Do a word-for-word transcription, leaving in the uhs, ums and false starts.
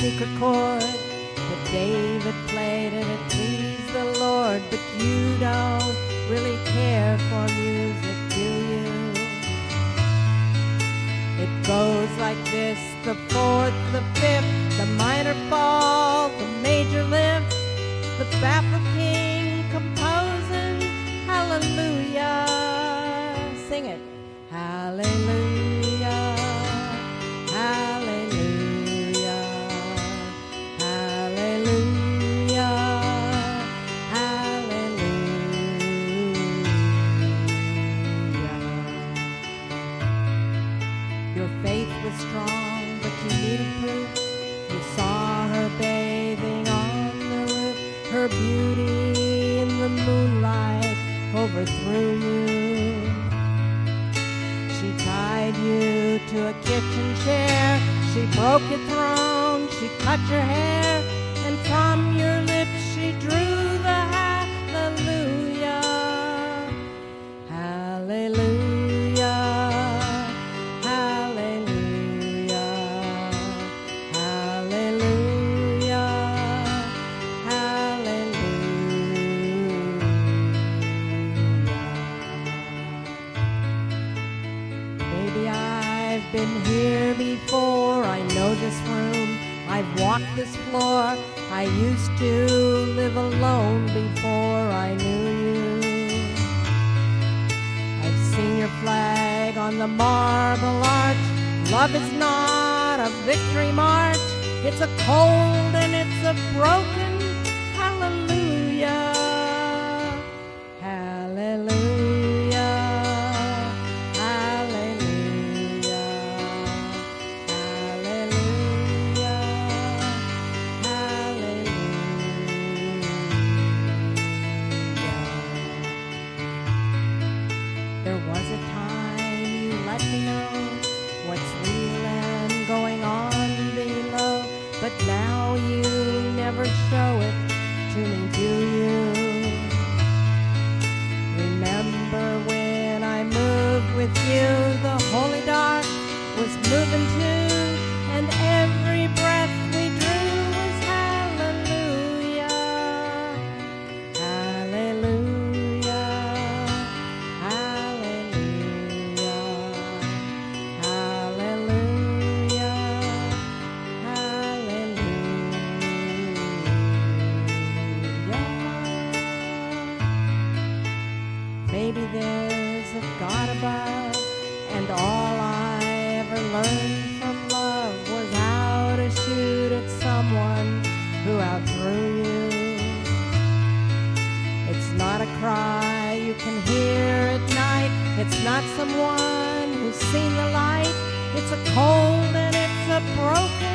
secret chord that David played and it pleased the Lord, but you don't really care for music, do you? It goes like this: the fourth, the fifth, the minor fall, the major lift, the baffled king composing hallelujah. Sing it. Hallelujah, hallelujah, hallelujah, hallelujah. Your faith was strong, but you needed proof. You saw her bathing on the roof. Her beauty in the moonlight overthrew you. She tied you to a kitchen chair. She broke your throne. She cut your hair. And from your lips she drew the hallelujah. Hallelujah. Hallelujah. Hallelujah. Hallelujah. Maybe I've been here before. I know this room. I've walked this floor. I used to live alone before I knew you. I've seen your flag on the marble arch. Love is not a victory march. It's a cold and it's a broken hallelujah. Hallelujah. Hallelujah. Hallelujah. Hallelujah. There was a time you let me know what's real and going on below, but now you never show it to me, do you? Remember when I moved with you, the holy dark was moving too, and every breath we drew was hallelujah. Hallelujah. Hallelujah. Hallelujah. Hallelujah. Maybe there's a God above, and all I ever learned from love was how to shoot at someone who outthrew you. It's not a cry you can hear at night. It's not someone who's seen the light. It's a cold and it's a broken